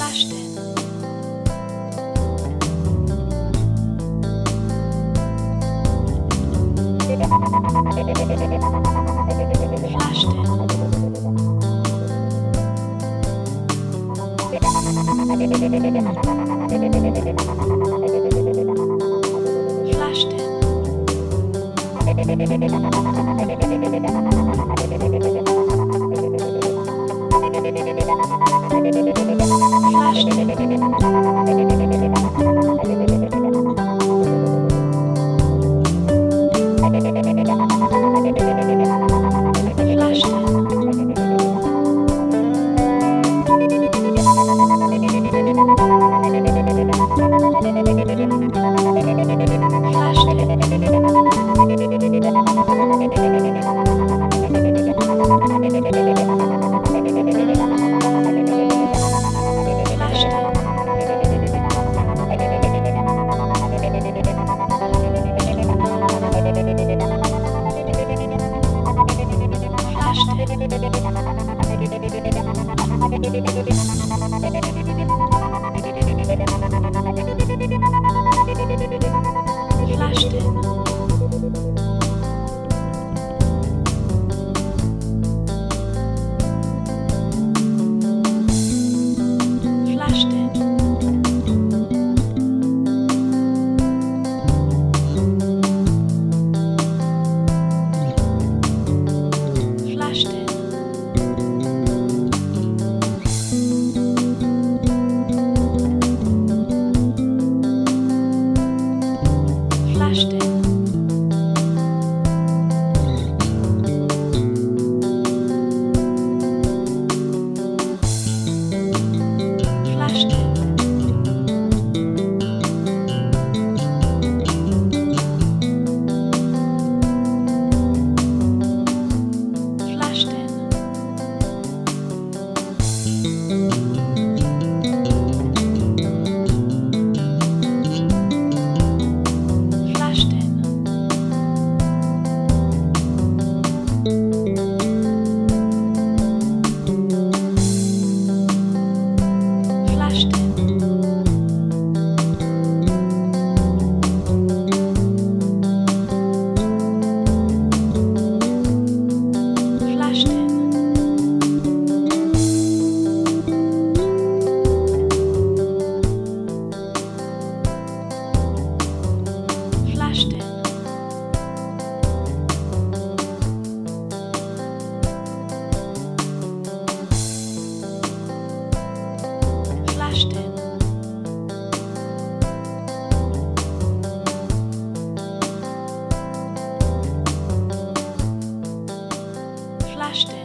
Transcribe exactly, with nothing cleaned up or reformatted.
flashed in, flashed in, flashed in, flashed in, flashed in, flashed in, flashed in, flashed in, flashed in, flashed in, flashed in, flashed in, flashed in, flashed in, flashed in, flashed in, flashed in, flashed in, flashed in, flashed in.